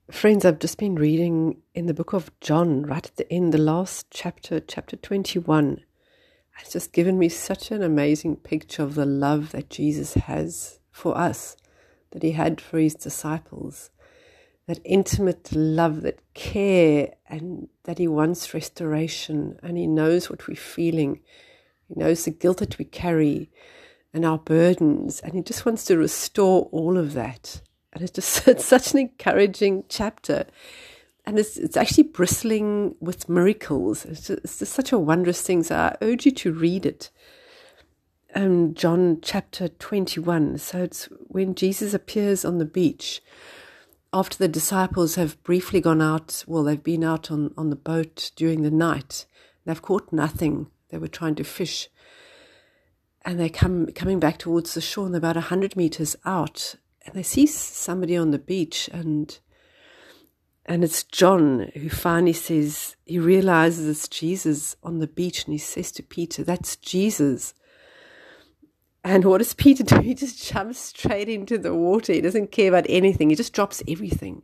Friends, I've just been reading in the book of John, right at the end, the last chapter, chapter 21. It's just given me such an amazing picture of the love that Jesus has for us, that he had for his disciples, that intimate love, that care, and that he wants restoration, and he knows what we're feeling. He knows the guilt that we carry and our burdens, and he just wants to restore all of that. And it's such an encouraging chapter. And it's actually bristling with miracles. It's just such a wondrous thing. So I urge you to read it. John chapter 21. So it's when Jesus appears on the beach, after the disciples have briefly gone out, well, they've been out on the boat during the night. They've caught nothing. They were trying to fish. And they're coming back towards the shore, and they're about 100 meters out. And they see somebody on the beach, and it's John who finally says, he realizes it's Jesus on the beach, and he says to Peter, "That's Jesus." And what does Peter do? He just jumps straight into the water. He doesn't care about anything. He just drops everything.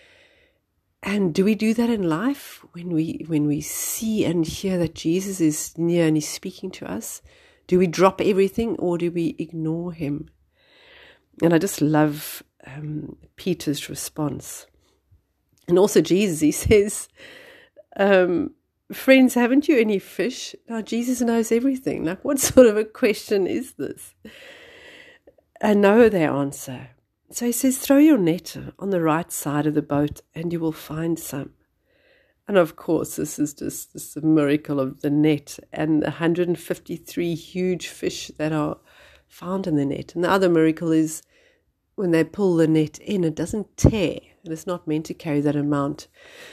And do we do that in life when we see and hear that Jesus is near and he's speaking to us? Do we drop everything, or do we ignore him? And I just love Peter's response. And also Jesus, he says, "Friends, haven't you any fish?" Now, Jesus knows everything. Like, what sort of a question is this? And no, they answer. So he says, "Throw your net on the right side of the boat and you will find some." And of course, this is just a miracle of the net and the 153 huge fish that are found in the net. And the other miracle is when they pull the net in, it doesn't tear, and it's not meant to carry that amount.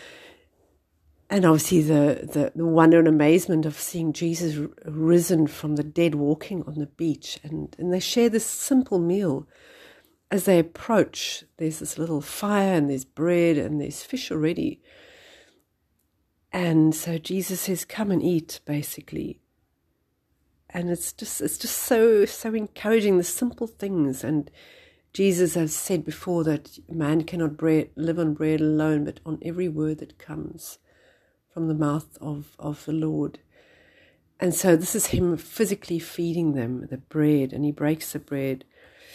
And obviously the wonder and amazement of seeing Jesus risen from the dead, walking on the beach, and they share this simple meal. As they approach, there's this little fire and there's bread and there's fish already. And so Jesus says, "Come and eat," basically. And it's just so encouraging, the simple things. And Jesus has said before that man cannot live on bread alone, but on every word that comes from the mouth of the Lord. And so this is him physically feeding them the bread, and he breaks the bread.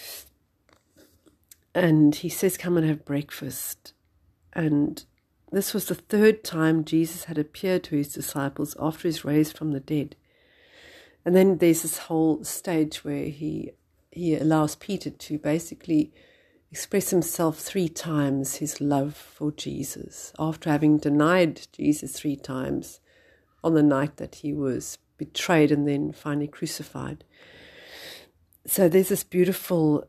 And he says, "Come and have breakfast." And this was the third time Jesus had appeared to his disciples after he's raised from the dead. And then there's this whole stage where he allows Peter to basically express himself 3 times, his love for Jesus, after having denied Jesus 3 times on the night that he was betrayed and then finally crucified. So there's this beautiful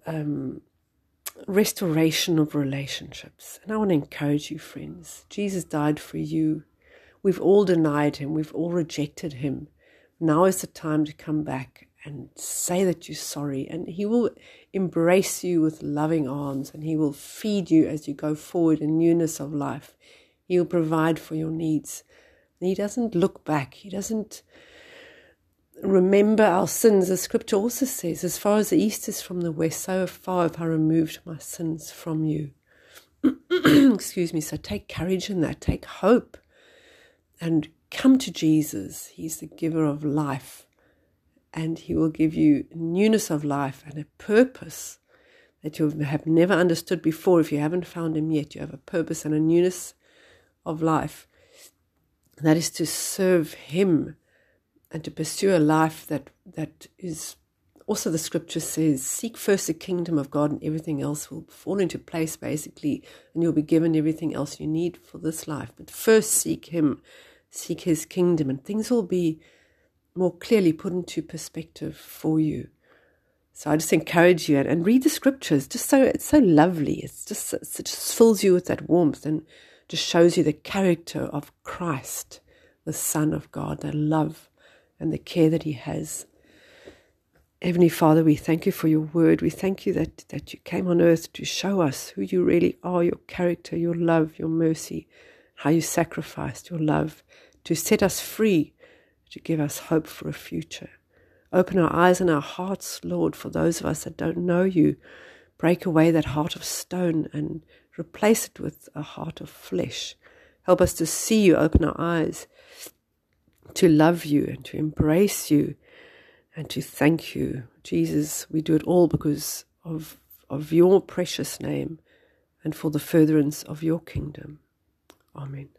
restoration of relationships. And I want to encourage you, friends. Jesus died for you. We've all denied him. We've all rejected him. Now is the time to come back and say that you're sorry. And he will embrace you with loving arms, and he will feed you as you go forward in newness of life. He will provide for your needs. And he doesn't look back. He doesn't remember our sins. The scripture also says, "As far as the east is from the west, so far have I removed my sins from you." Excuse me. So take courage in that. Take hope. And come to Jesus. He's the giver of life. And he will give you newness of life and a purpose that you have never understood before. If you haven't found him yet, you have a purpose and a newness of life. And that is to serve him and to pursue a life that is, also the scripture says, seek first the kingdom of God and everything else will fall into place, basically, and you'll be given everything else you need for this life. But first seek him, seek his kingdom, and things will be more clearly put into perspective for you. So I just encourage you and read the scriptures. It's so lovely. It just fills you with that warmth and just shows you the character of Christ, the Son of God, the love and the care that he has. Heavenly Father, we thank you for your word. We thank you that you came on earth to show us who you really are, your character, your love, your mercy, how you sacrificed your love to set us free, to give us hope for a future. Open our eyes and our hearts, Lord, for those of us that don't know you, Break away that heart of stone and replace it with a heart of flesh. Help us to see you, open our eyes, to love you and to embrace you and to thank you. Jesus, we do it all because of your precious name and for the furtherance of your kingdom. Amen.